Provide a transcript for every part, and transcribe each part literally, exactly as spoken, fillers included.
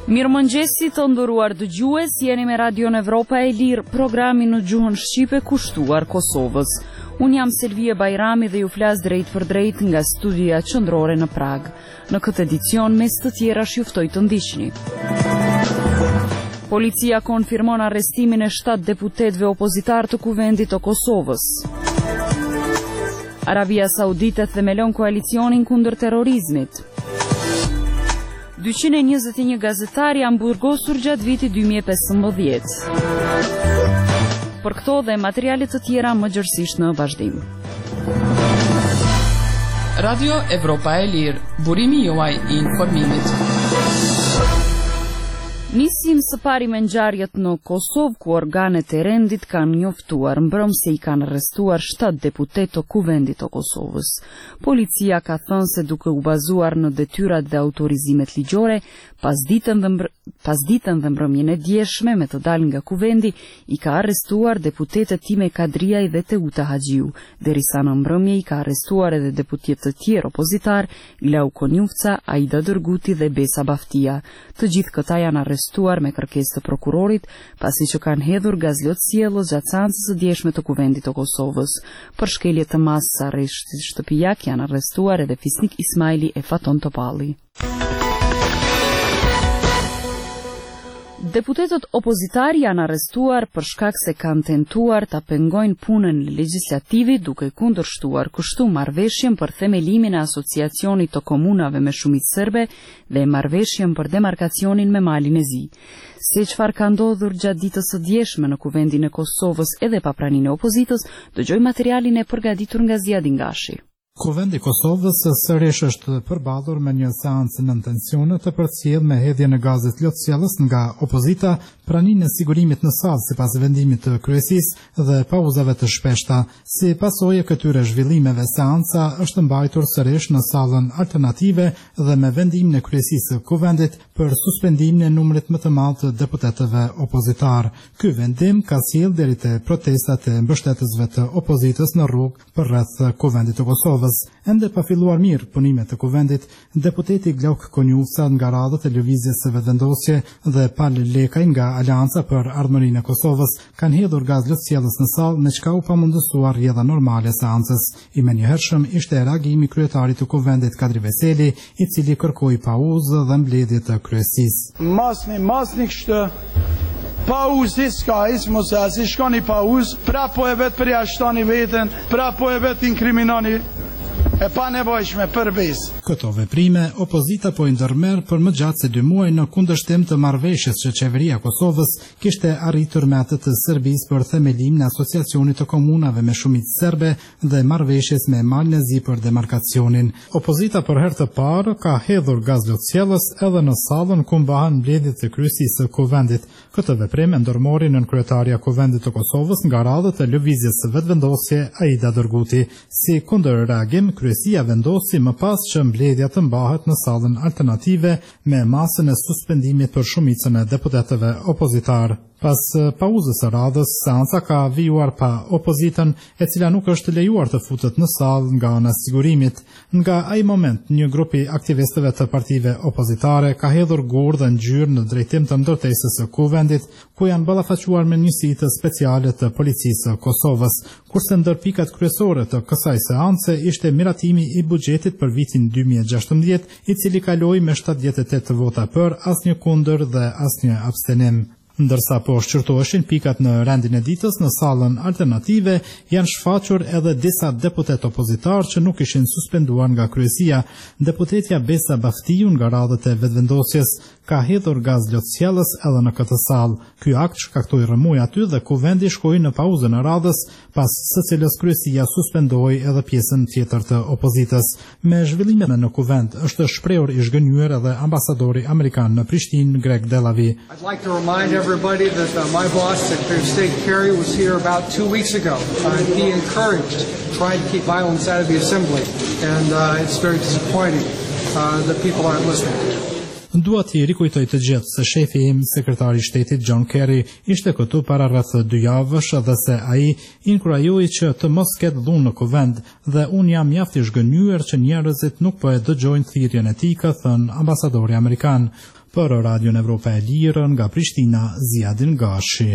Mirëmëngjesi të nderuar dëgjues, jeni me Radion Evropa e Lirë, programi në gjuhën shqipe kushtuar Kosovës. Unë jam Selvie Bajrami dhe ju flas drejt për drejt nga studia qendrore në Prag. Në këtë edicion, mes të tjerash ju ftoj të ndiqni. Policia konfirmon arrestimin e shtatë deputetëve opozitar të Kuvendit të Kosovës. Arabia Saudite themelon koalicionin kundër terrorizmit. dyqind e njëzet e një gazetar janë burgosur gjatë vitit dy mijë e pesëmbëdhjetë. Për këto dhe materialet të tjera më gjërësisht në vazhdim. Radio Evropa e Lirë, burimi juaj i informimit. Nisim së pari me ngjarjet në Kosovë, ku organet e rendit kanë njoftuar mbrëm se i kanë arrestuar shtatë deputetë të Kuvendit të Kosovës. Policia ka thënë se duke u bazuar në detyrat dhe autorizimet ligjore, pas ditën dhe, mbr pas ditën dhe mbrëmjen e djeshme me të dalë nga Kuvendi, i ka arrestuar deputetët Time Kadriaj dhe Teuta Haxhiu, derisa në mbrëmje i ka arrestuar edhe deputet të tjerë opozitar, Glau Konjufca, Aida Dërguti dhe Besa Baftia. Të gjithë këta janë arrestuar me kërkesë të prokurorit, pasi që kanë hedhur gazlotësjellës gjatë seancës së djeshme të Kuvendit të Kosovës. Për shkelje të masës arreshtit shtëpiak janë arrestuar edhe Fisnik Ismaili e Faton Topalli. Deputetët opozitar janë arrestuar për shkak se kanë tentuar ta pengojnë punën e legislativit duke kundërshtuar kështu marrëveshjen për themelimin e asociacionit të komunave me shumicë serbe dhe marrëveshjen për demarkacionin me Malin e Zi. Se çfarë ka ndodhur gjatë ditës së djeshme në Kuvendin e Kosovës edhe pa praninë e opozitës, dëgjoj materialin e përgatitur nga Ziadi Ngashi. Kuvendi i Kosovës sërish është përballur me një seancë nën tensione të përcjellë me hedhjen e gazit lotësjellës nga opozita, praninë e sigurimit në sallë sipas vendimit të kryesisë dhe pauzave të shpeshta. Si pasojë këtyre zhvillimeve, seanca është mbajtur sërish në sallën alternative dhe me vendimin e kryesisë së Kuvendit për suspendimin e numrit më të madh të deputetëve opozitar. Ky vendim ka sjellë deri te protestat e mbështetësve të opozitës në rrugë përreth Kuvendit të Kosovës. Ende pa filluar mirë punimet të Kuvendit, deputeti Glauk Konjufca nga radhët e lëvizjes së vetëvendosje dhe Pal Lekaj nga Aleanca për Ardhmërinë e Kosovës kanë hedhur gaz lotësjellës në sallë, me çka u pamundësuar rrjedha normale e seancës. I menjëhershëm ishte reagimi i kryetarit të Kuvendit Kadri Veseli, i cili kërkoi pauzë dhe mbledhje të kryesisë. Masni, masni kështë pauzi s'ka is, mos e asi shkoni pauz, pra po e vetë përjashtoni veten, pra po e vetë inkriminoni e pa nevojshme për besë. Këto veprime, opozita po i ndërmerr për më gjatë se dy muaj në kundërshtim të marrëveshjes që qeveria e Kosovës kishte arritur me atë të Serbisë për themelimin e asociacionit të komunave me shumicë serbe dhe marrëveshjes me Malin e Zi për demarkacionin. Opozita për herë të parë ka hedhur gaz lotësjellës edhe në sallën ku mbahen mbledhjet e kryesisë së Kuvendit. Këtë veprim e ndërmori nën kryetaria e Kuvendit të Kosovës nga radhët e lëvizjes së vetëvendosje Aida Dërguti. Si kundërreagim, kryesia vendosi më pas që mbledhja të mbahet në sallën alternative me masën e suspendimit për shumicën e deputetëve opozitar. Pas pauzës së radhës, seanca ka vijuar pa opozitën, e cila nuk është lejuar të futet në sallë nga ana e sigurimit. Nga ai moment, një grup i aktivistëve të partive opozitare ka hedhur gur dhe ngjyrë në drejtim të ndërtesës së Kuvendit, ku janë ballafaquar me njësitë speciale të policisë së Kosovës. Kurse ndër pikat kryesore të kësaj seance ishte miratimi i buxhetit për vitin dy mijë e gjashtëmbëdhjetë, i cili kaloi me shtatëdhjetë e tetë vota për, asnjë kundër dhe asnjë abstenim. Ndërsa po shqyrtoheshin pikat në rendin e ditës, në sallën alternative janë shfaqur edhe disa deputet opozitar që nuk ishin suspenduar nga kryesia. Deputetja Besa Baftiu nga radhët e vetëvendosjes ka hedhur gaz lotësjellës edhe në këtë sallë. Ky akt shkaktoi rrëmuj aty dhe Kuvendi shkoi në pauzën e radhës, pas së cilës kryesia suspendoi edhe pjesën tjetër të opozitës. Me zhvillimet në Kuvend është shprehur i zhgënjur edhe ambasadori amerikan në Prishtinë, Greg Delavi. Everybody that uh, my boss, Secretary of State Kerry, was here about two weeks ago. Uh, he encouraged trying to keep violence out of the assembly, and uh, it's very disappointing uh, that people aren't listening. Dua t'i rikujtoj të gjithë se shefi im, sekretari i shtetit John Kerry, ishte këtu para rreth dy javësh dhe se ai inkurajoi që të mos ketë dhunë në Kuvend dhe unë jam mjaft i zhgënjur që njerëzit nuk po e dëgjojnë thirrjen e tij, ka thënë ambasadori amerikan. Për Radion Evropa e Lirë nga Prishtina, Ziadin Gashi.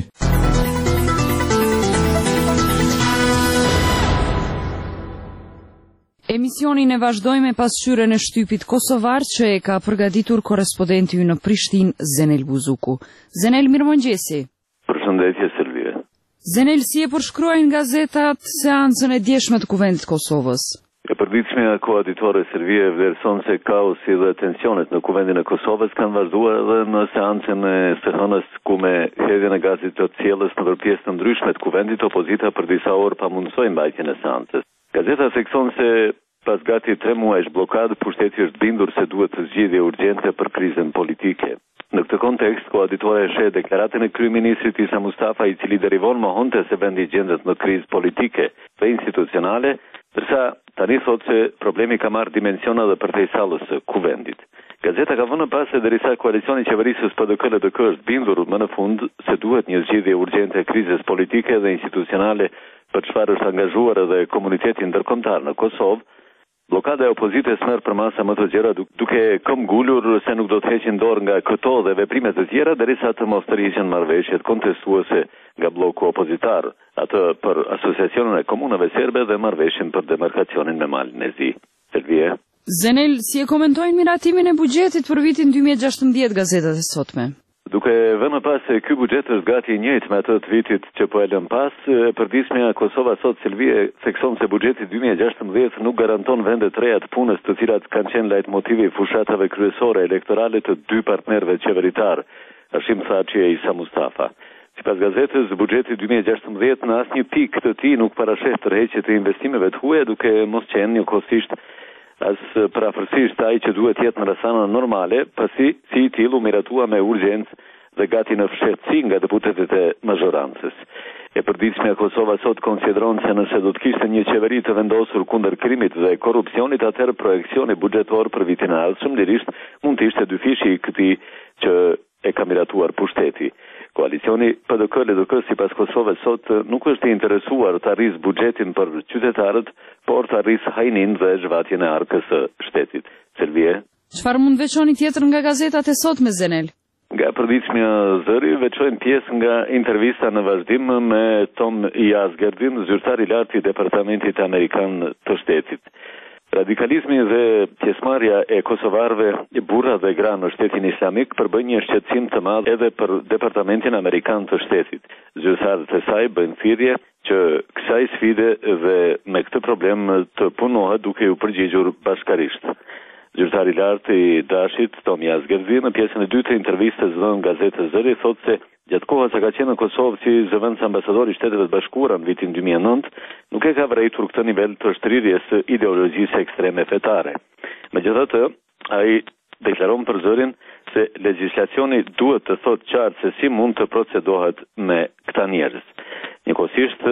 Emisionin e vazhdojmë me pasqyrën e shtypit kosovar që e ka përgatitur korrespondenti ynë në Prishtinë, Zenel Buzuku. Zenel, mirëmëngjesi. Përshëndetje, Silvia. Zenel, si e përshkruajnë gazetat seancën e djeshme të Kuvendit Kosovës? E përditshmja koaditore Silvia vlerëson se kaosi dhe tensionet në Kuvendin e Kosovës kanë vazhduar edhe në seancën e së hënës, ku me hedhjen e gazit të cilës në pjesë të ndryshme të Kuvendit, opozita për disa orë pamundsoi mbajtjen e seancës. Gazeta thekson se pas gati tre muajsh blokadë, pushteti është bindur se duhet të zgjidhje urgjente për krizën politike. Në këtë kontekst, koaditora e sheh deklaratën e kryeministrit Isa Mustafa, i cili derivon mohonte se vendi gjendet në krizë politike dhe institucionale, ndërsa tani thotë se problemi ka marrë dimensiona dhe përtej sallës së Kuvendit. Gazeta ka vënë pas se derisa koalicioni qeverisës P D K L D K është bindur më në fund se duhet një zgjidhje urgjente e krizës politike dhe institucionale për çfarë është angazhuar edhe komuniteti ndërkombëtar në Kosovë, blokada e opozitës merr për masa më të gjëra duke këmbgulur se nuk do të heqin dorë nga këto dhe veprimet e tjera derisa të mos të rrihen marrëveshjet kontestuese nga bloku opozitar, atë për asociacionin e komunave serbe dhe marrëveshjen për demarkacionin me malin e zi. Selvie. Zenel, si e komentojnë miratimin e buxhetit për vitin dy mijë e gjashtëmbëdhjetë gazetat e sotme? Duke vënë pas se ky buxhet është gati i njëjtë me atë të vitit që po e lëm pas, përditshmja Kosova sot Silvie thekson se buxheti dy mijë e gjashtëmbëdhjetë nuk garanton vende të reja të punës, të cilat kanë qenë lejtmotivi i fushatave kryesore elektorale të dy partnerëve qeveritar, Hashim Thaçi e Isa Mustafa. Sipas gazetës, buxheti dy mijë e gjashtëmbëdhjetë në asnjë pikë të tij nuk parasheh tërheqje të investimeve të huaja, duke mos qenë njëkohësisht as parafërsisht ai që duhet jetë në rrethana normale, pasi si i tillë u miratua me urgjencë dhe gati në fshehtësi nga deputetët e mazhorancës. E përditshmja Kosova sot konsideron se nëse do të kishte një qeveri të vendosur kundër krimit dhe korrupsionit, atëherë projekcioni buxhetor për vitin e ardhshëm lirisht mund të ishte dyfishi i këtij që e ka miratuar pushteti. Koalicioni P D K L D K sipas Kosovës sot nuk është i interesuar të arrisë buxhetin për qytetarët, por të arrisë hajnin dhe zhvatjen e arkës së shtetit. Selvie. Çfarë mund veçoni tjetër nga gazetat e sotme, Zenel? Nga përditshmja Zëri veçojnë pjesë nga intervista në vazhdim me Tom Yazgerdin, zyrtar i lartë i Departamentit Amerikan të Shtetit. Radikalizmi dhe pjesëmarrja e kosovarëve, burra dhe gra në Shtetin Islamik përbën një shqetësim të madh edhe për Departamentin Amerikan të Shtetit. Zyrtarët e saj bëjnë thirrje që kësaj sfide dhe me këtë problem të punohet duke u përgjigjur bashkarisht. Zyrtari i lartë i Dashit, Tom Yazgerdin, në pjesën e dytë të intervistës dhënë gazetës Zëri, thotë se gjatë kohës që ka qenë në Kosovë si zëvendës ambasador i Shteteve të Bashkuara në vitin dy mijë e nëntë, nuk e ka vërejtur këtë nivel të shtrirjes së ideologjisë ekstreme fetare. Megjithatë, ai deklaron për Zërin se legjislacioni duhet të thotë qartë se si mund të procedohet me këta njerëz. Njëkohësisht,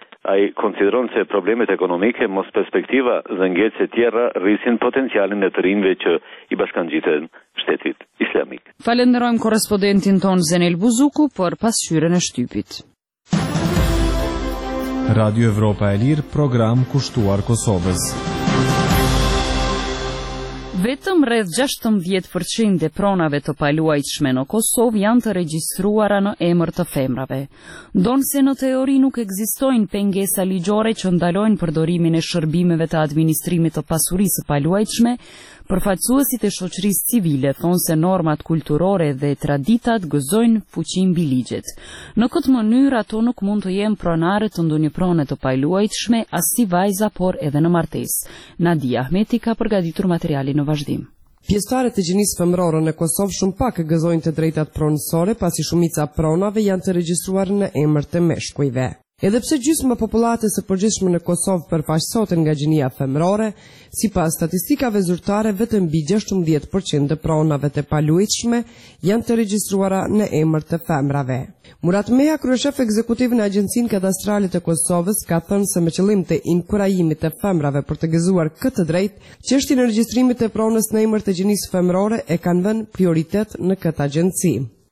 ai konsideron se problemet ekonomike, mos perspektiva dhe ngjecje tjera rrisin potencialin e të rinjve që i bashkangjiten Shtetit Islamik. Falenderojmë korrespondentin ton Zenel Buzuku për pasqyrën e shtypit. Radio Evropa e Lirë, program kushtuar Kosovës. Vetëm rreth gjashtëmbëdhjetë përqind e pronave të paluajtshme në Kosovë janë të regjistruara në emër të femrave. Ndonse në teori nuk ekzistojnë pengesa ligjore që ndalojnë përdorimin e shërbimeve të administrimit të pasurisë së paluajtshme, përfaqësuesit e shoqërisë civile thonë se normat kulturore dhe traditat gëzojnë fuqinë mbi ligjet. Në këtë mënyrë ato nuk mund të jenë pronare të ndonjë prone të paluajtshme as si vajza, por edhe në martesë. Nadia Ahmeti ka përgatitur materialin në vazhdim. Pjesëtarët e gjinisë femërore në Kosovë shumë pak gëzojnë të drejtat pronësore, pasi shumica pronave janë të regjistruar në emër të meshkujve. Edhe pse gjysma e popullatës së përgjithshme në Kosovë përfaqësohet nga gjinia femërore, sipas statistikave zyrtare vetëm mbi gjashtëmbëdhjetë përqind të pronave të paluajtshme janë të regjistruara në emër të femrave. Murat Meha, kryeshef ekzekutiv në Agjencinë Kadastrale të Kosovës, ka thënë se me qëllim të inkurajimit të femrave për të gëzuar këtë drejt, çështjen e regjistrimit të pronës në emër të gjinisë femërore e kanë vënë prioritet në këtë agjenci.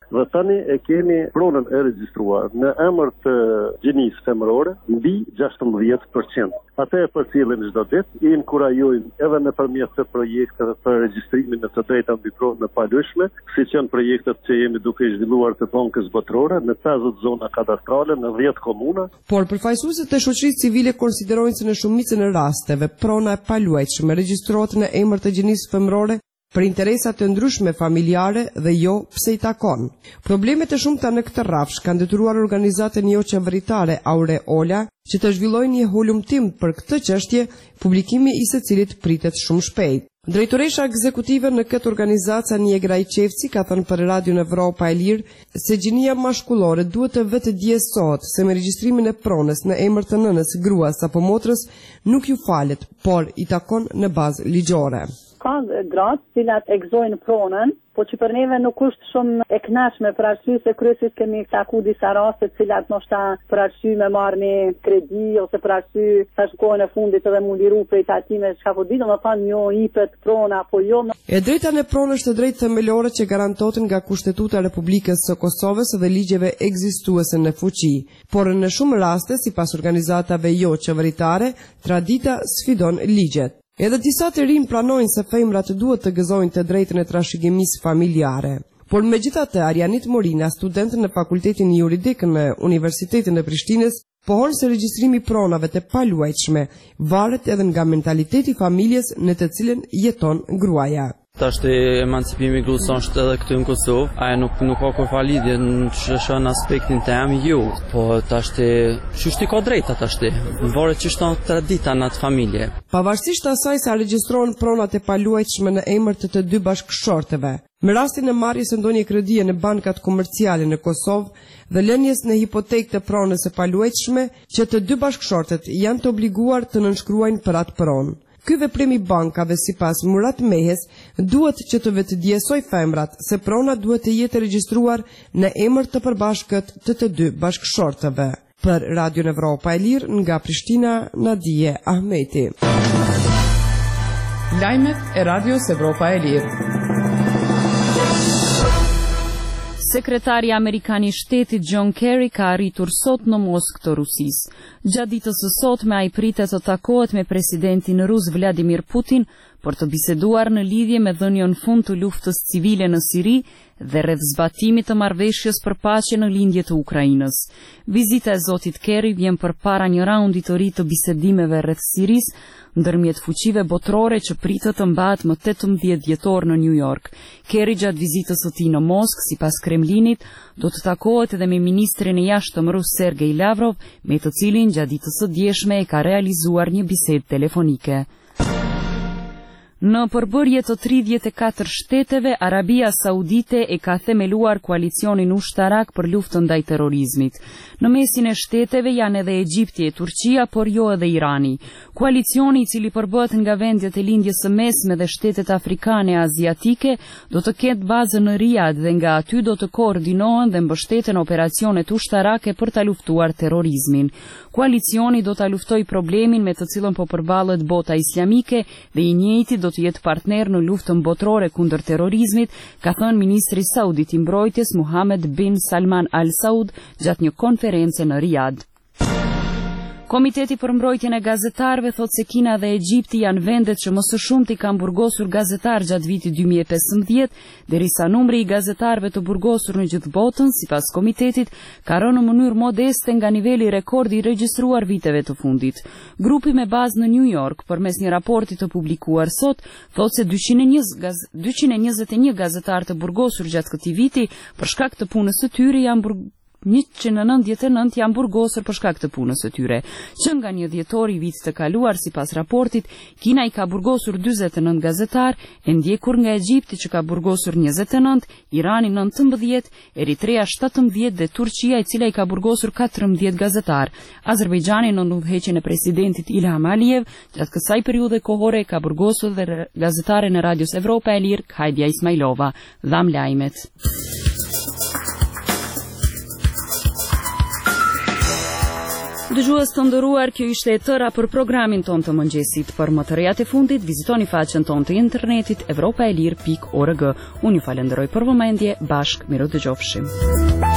Dhe tani e kemi pronën e regjistruar në emër të gjinisë femërore mbi gjashtëmbëdhjetë përqind. Atë e përcjellim çdo ditë, i inkurajojmë edhe nëpërmjet të projekteve për regjistrimin e të drejtave mbi pronën e paluajtshme, siç janë projektet që jemi duke i zhvilluar të Bankës Botërore në pesëdhjetë zona kadastrale në dhjetë komuna. Por përfaqësuesit e shoqërisë civile konsiderojnë se në shumicën e rasteve prona e paluajtshme regjistrohet në emër të gjinisë femërore për interesat të ndryshme familjare dhe jo pse i takon. Problemet e shumta në këtë rrafsh kanë detyruar organizatën jo qeveritare Aureola që të zhvillojnë një hulumtim për këtë çështje, publikimi i së cilit pritet shumë shpejt. Drejtoresha ekzekutive në këtë organizatë Ania Grajçevci ka thënë për Radion Evropa e Lirë se gjinia mashkullore duhet të vetë djesohet se me regjistrimin e pronës në emër të nënës, gruas apo motrës nuk ju falet, por i takon në bazë ligjore. Ka gratë cilat e gëzojnë pronën, po që për neve nuk është shumë e kënaqshme për arsye se kryesisht kemi taku disa raste cilat ndoshta për arsye me marrë një kredi ose për arsye tash kohën e fundit edhe mund liru prej tatime çka po di, domethënë jo hipet prona apo jo. E drejta në pronë është drejtë themelore që garantohet nga Kushtetuta e Republikës së Kosovës dhe ligjeve ekzistuese në fuqi, por në shumë raste, sipas organizatave jo qeveritare, tradita sfidon ligjet. Edhe disa të rinj pranojnë se femrat duhet të gëzojnë të drejtën e trashëgimisë familjare. Por megjithatë, Arianit Morina, student në Fakultetin Juridik në Universitetin e Prishtinës, pohon se regjistrimi pronave të paluajtshme varet edhe nga mentaliteti i familjes në të cilën jeton gruaja. Tashti emancipimi gruason është edhe këtu në Kosovë, ajo nuk nuk ka kur falidhje në çështën aspektin tem ju, po tashti çështi ka drejta tashti. Varet që shton tradita në atë familje. Pavarësisht asaj se regjistrohen pronat e paluajtshme në emër të të dy bashkëshorteve, me rastin e marrjes së ndonjë kredie në bankat komerciale në Kosovë dhe lënies në hipotekë të pronës së paluajtshme, që të dy bashkëshortet janë të obliguar të nënshkruajnë për atë pronë. Ky veprim i bankave sipas Murat Mehes duhet që të vetëdjesoj femrat se prona duhet të jetë regjistruar në emër të përbashkët të të dy bashkëshortëve. Për Radion Evropa e Lirë nga Prishtina, Nadije Ahmeti. Lajmet e Radios Evropa e Lirë. Sekretari Amerikan i Shtetit John Kerry ka arritur sot në Moskë të Rusisë. Gjatë ditës së sotme ai pritet të takohet me presidentin rus Vladimir Putin për të biseduar në lidhje me dhënien fund të luftës civile në Siri dhe rreth zbatimit të marrëveshjes për paqe në lindje të Ukrainës. Vizita e zotit Kerry vjen përpara një raundi të ri të bisedimeve rreth Sirisë ndërmjet fuqive botërore që pritet të mbahet më tetëmbëdhjetë dhjetor në New York. Kerry gjatë vizitës së tij në Moskë, sipas Kremlinit, do të takohet edhe me ministrin e jashtëm rus Sergej Lavrov, me të cilin gjatë ditës së djeshme e ka realizuar një bisedë telefonike. Në përbërje të tridhjetë e katër shteteve, Arabia Saudite e ka themeluar koalicionin ushtarak për luftën ndaj terrorizmit. Në mesin e shteteve janë edhe Egjipti e Turqia, por jo edhe Irani. Koalicioni, i cili përbëhet nga vendet e lindjes së mesme dhe shtetet afrikane e aziatike, do të ketë bazën në Riyadh dhe nga aty do të koordinohen dhe mbështeten operacionet ushtarake për ta luftuar terrorizmin. Koalicioni do ta luftojë problemin me të cilën po përballet bota islamike dhe i njëjti do të jetë partner në luftën botërore kundër terrorizmit, ka thënë ministri saudit i mbrojtjes Mohammed bin Salman Al Saud gjatë një konference në Riyadh. Komiteti për mbrojtjen e gazetarëve thotë se Kina dhe Egjipti janë vendet që më së shumti kanë burgosur gazetar gjatë vitit dy mijë e pesëmbëdhjetë, derisa numri i gazetarëve të burgosur në gjithë botën, sipas komitetit, ka rënë në mënyrë modeste nga niveli rekordi i regjistruar viteve të fundit. Grupi me bazë në New York, përmes një raporti të publikuar sot, thotë se dyqind e njëzet e një gazetarë të burgosur gjatë këtij viti për shkak të punës së tyre janë burgosur njëqind e nëntëdhjetë e nëntë janë burgosur për shkak të punës së tyre. Që nga një dhjetor i vitit të kaluar, sipas raportit, Kina i ka burgosur dyzet e nëntë gazetar, e ndjekur nga Egjipti që ka burgosur njëzet e nëntë, Irani nëntëmbëdhjetë, Eritrea shtatëmbëdhjetë dhe Turqia, i cila i ka burgosur katërmbëdhjetë gazetar. Azerbajxhani në udhëheqjen e presidentit Ilham Aliyev gjatë kësaj periudhe kohore ka burgosur dhe gazetare në Radios Evropa e Lirë, Hajdia Ismailova. Dham lajmet. Dëgjues të nderuar, kjo ishte e tëra për programin ton të mëngjesit. Për më të rejat e fundit, vizitoni faqen ton të internetit evropaelir pikë org. Unë ju falenderoj për vëmendje, bashkë miro dëgjofshim.